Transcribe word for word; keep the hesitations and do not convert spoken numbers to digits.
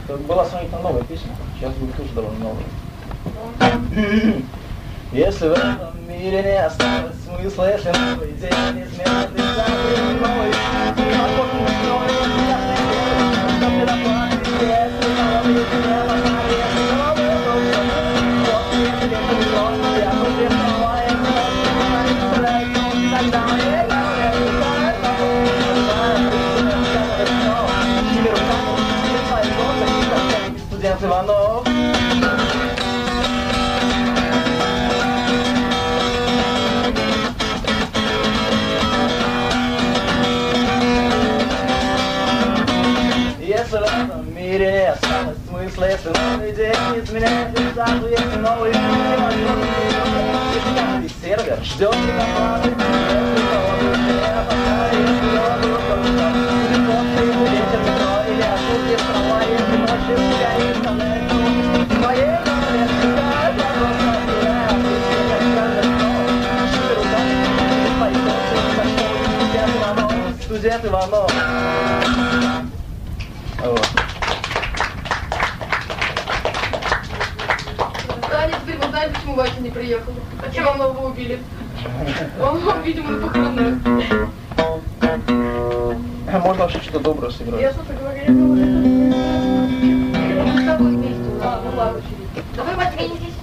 Была сонетная новая песня, сейчас будет тоже довольно новая. Если в этом мире не осталось смысла, если новый день неизменно ты забыл новый, возможно, новый, ясный день, что ты доплатишь, если новый день, если новый день, вот если это не просто, я бы признала, я не могу представлять, тогда моей голове станет новым, тебе руками, тебе свои глаза, как студент Иванов. Если в этом мире не осталось смысла, если новый день не изменяет результату, если новый день невозможно, если каждый сервер ждет доклады, если новый день опознали, если новый день телефон, или ветер метро, или ошибки в трамвае, если ночью сгорит тоннель, в моей голове всегда я просто теряю, если я скажу, что руками, без своих эмоций, студент Иванов, студент Иванов. Вот. Таня, теперь вы знаете, почему Вася не приехал? Почему Иванова убили? Он, видимо, на похоронах. Можно вообще что-то доброе сыграть. Я что-то говорю, я говорю. Мы с тобой вместе. А, ну ладно, через. Давай, Вася, я не здесь.